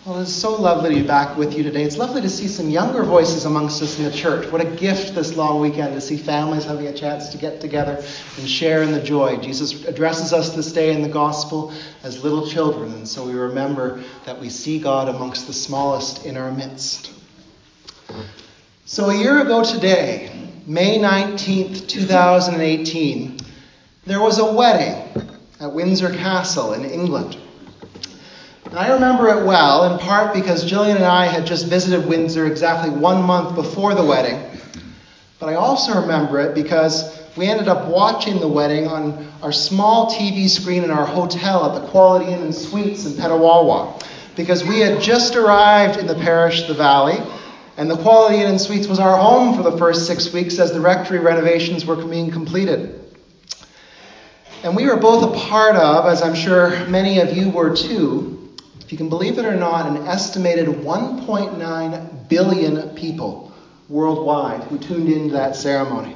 Well, it's so lovely to be back with you today. It's lovely to see some younger voices amongst us in the church. What a gift this long weekend to see families having a chance to get together and share in the joy. Jesus addresses us this day in the gospel as little children, and so we remember that we see God amongst the smallest in our midst. So a year ago today, May 19th, 2018, there was a wedding at Windsor Castle in England. And I remember it well, in part because Jillian and I had just visited Windsor exactly 1 month before the wedding. But I also remember it because we ended up watching the wedding on our small TV screen in our hotel at the Quality Inn and Suites in Petawawa. Because we had just arrived in the parish, the Valley, and the Quality Inn and Suites was our home for the first 6 weeks as the rectory renovations were being completed. And we were both a part of, as I'm sure many of you were too, if you can believe it or not, an estimated 1.9 billion people worldwide who tuned into that ceremony.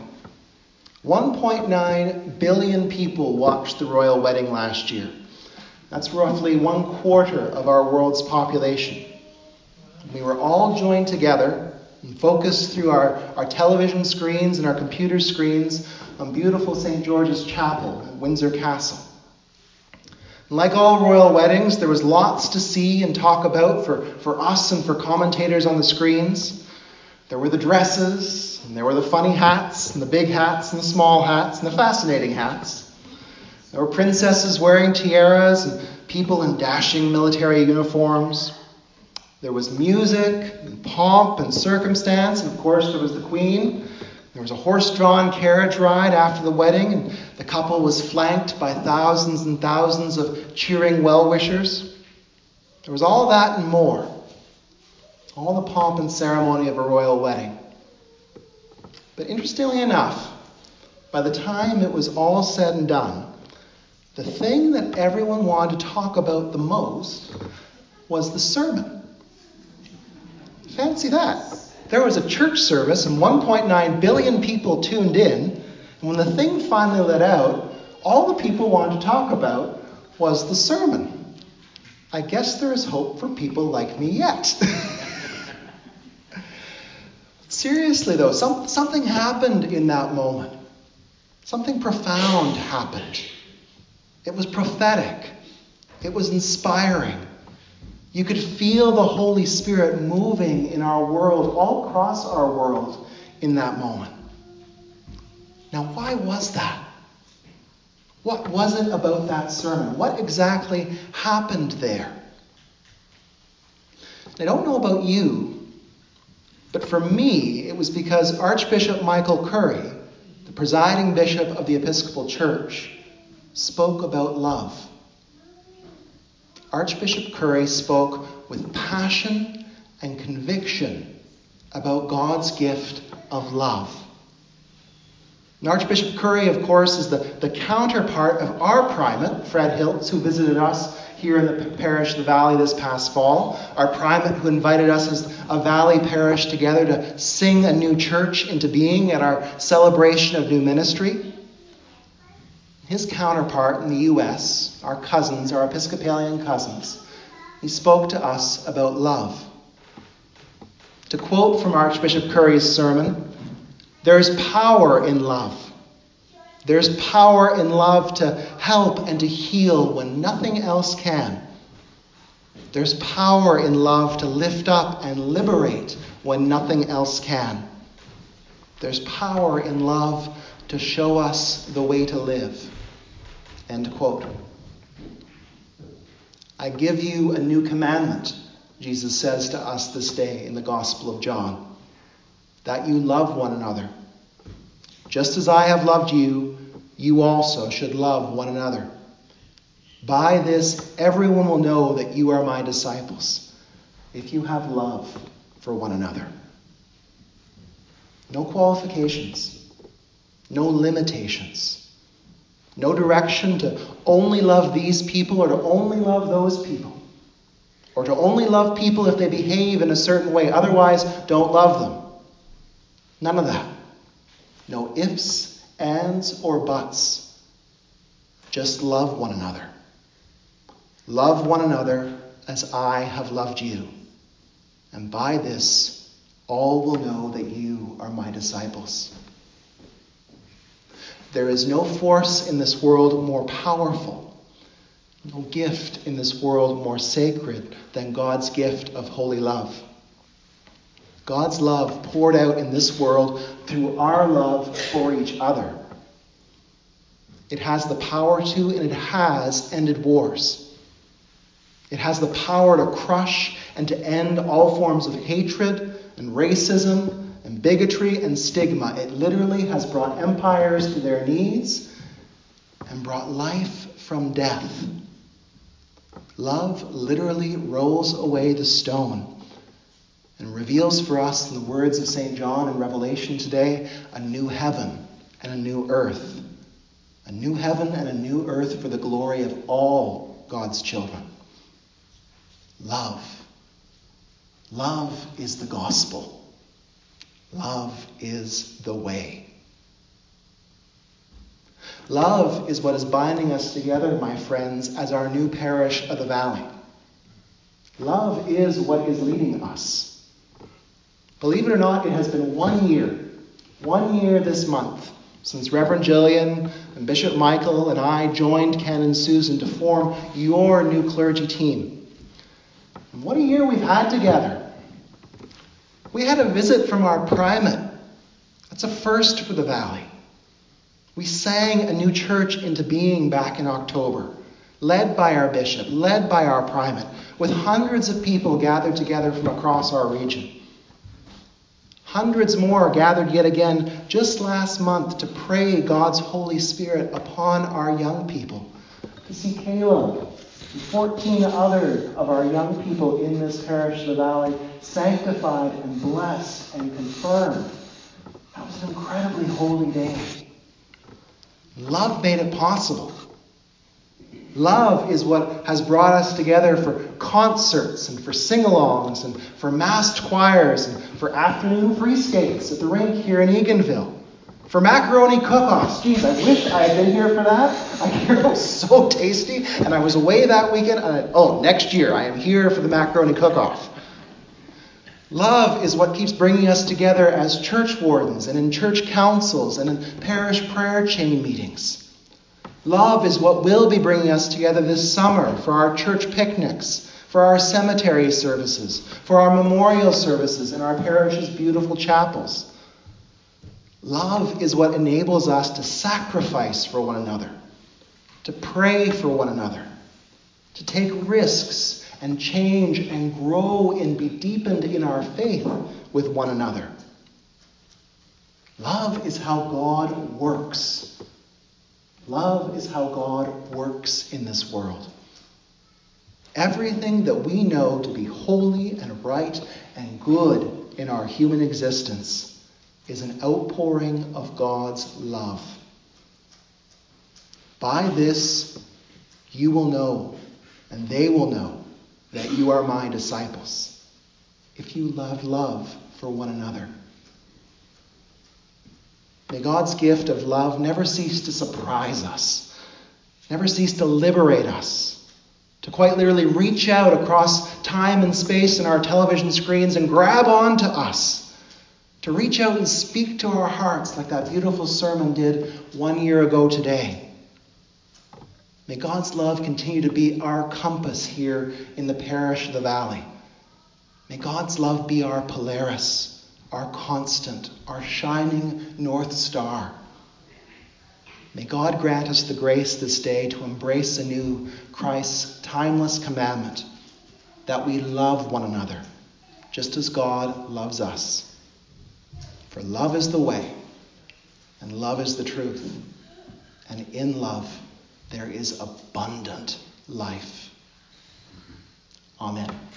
1.9 billion people watched the royal wedding last year. That's roughly 1/4 of our world's population. We were all joined together and focused through our television screens and our computer screens on beautiful St. George's Chapel at Windsor Castle. And like all royal weddings, there was lots to see and talk about for us and for commentators on the screens. There were the dresses, and there were the funny hats, and the big hats, and the small hats, and the fascinating hats. There were princesses wearing tiaras, and people in dashing military uniforms. There was music, and pomp, and circumstance, and of course there was the Queen. There was a horse-drawn carriage ride after the wedding, and the couple was flanked by thousands and thousands of cheering well-wishers. There was all that and more. All the pomp and ceremony of a royal wedding. But interestingly enough, by the time it was all said and done, the thing that everyone wanted to talk about the most was the sermon. Fancy that. There was a church service and 1.9 billion people tuned in. And when the thing finally let out, all the people wanted to talk about was the sermon. I guess there is hope for people like me yet. Seriously though, something happened in that moment. Something profound happened. It was prophetic. It was inspiring. You could feel the Holy Spirit moving in our world, all across our world, in that moment. Now, why was that? What was it about that sermon? What exactly happened there? I don't know about you, but for me, it was because Archbishop Michael Curry, the presiding bishop of the Episcopal Church, spoke about love. Archbishop Curry spoke with passion and conviction about God's gift of love. And Archbishop Curry, of course, is the counterpart of our primate, Fred Hiltz, who visited us here in the parish of the Valley this past fall. Our primate who invited us as a Valley parish together to sing a new church into being at our celebration of new ministry. His counterpart in the U.S., our cousins, our Episcopalian cousins, he spoke to us about love. To quote from Archbishop Curry's sermon, "There's power in love. There's power in love to help and to heal when nothing else can. There's power in love to lift up and liberate when nothing else can. There's power in love to show us the way to live." End quote. "I give you a new commandment," Jesus says to us this day in the Gospel of John, "that you love one another. Just as I have loved you, you also should love one another. By this, everyone will know that you are my disciples, if you have love for one another." No qualifications, no limitations. No direction to only love these people or to only love those people. Or to only love people if they behave in a certain way. Otherwise, don't love them. None of that. No ifs, ands, or buts. Just love one another. Love one another as I have loved you. And by this, all will know that you are my disciples. There is no force in this world more powerful, no gift in this world more sacred than God's gift of holy love. God's love poured out in this world through our love for each other. It has the power to, and it has ended wars. It has the power to crush and to end all forms of hatred and racism and bigotry and stigma. It literally has brought empires to their knees and brought life from death. Love literally rolls away the stone and reveals for us, in the words of St. John in Revelation today, a new heaven and a new earth. A new heaven and a new earth for the glory of all God's children. Love. Love is the gospel. Love is the way. Love is what is binding us together, my friends, as our new parish of the Valley. Love is what is leading us. Believe it or not, it has been 1 year this month, since Reverend Jillian and Bishop Michael and I joined Ken and Susan to form your new clergy team. And what a year we've had together. We had a visit from our primate. That's a first for the Valley. We sang a new church into being back in October, led by our bishop, led by our primate, with hundreds of people gathered together from across our region. Hundreds more gathered yet again just last month to pray God's Holy Spirit upon our young people. To see Caleb and 14 other of our young people in this parish of the Valley sanctified and blessed and confirmed. That was an incredibly holy day. Love made it possible. Love is what has brought us together for concerts and for sing-alongs and for massed choirs and for afternoon free skates at the rink here in Eganville. For macaroni cook-offs. Geez, I wish I had been here for that. I hear it was so tasty. And I was away that weekend. Next year I am here for the macaroni cook-off. Love is what keeps bringing us together as church wardens and in church councils and in parish prayer chain meetings. Love is what will be bringing us together this summer for our church picnics, for our cemetery services, for our memorial services in our parish's beautiful chapels. Love is what enables us to sacrifice for one another, to pray for one another, to take risks and change and grow and be deepened in our faith with one another. Love is how God works. Love is how God works in this world. Everything that we know to be holy and right and good in our human existence is an outpouring of God's love. By this, you will know, and they will know, that you are my disciples, if you have love for one another. May God's gift of love never cease to surprise us, never cease to liberate us, to quite literally reach out across time and space in our television screens and grab onto us, to reach out and speak to our hearts like that beautiful sermon did 1 year ago today. May God's love continue to be our compass here in the parish of the Valley. May God's love be our Polaris, our constant, our shining North Star. May God grant us the grace this day to embrace anew Christ's timeless commandment that we love one another, just as God loves us. For love is the way, and love is the truth, and in love there is abundant life. Amen.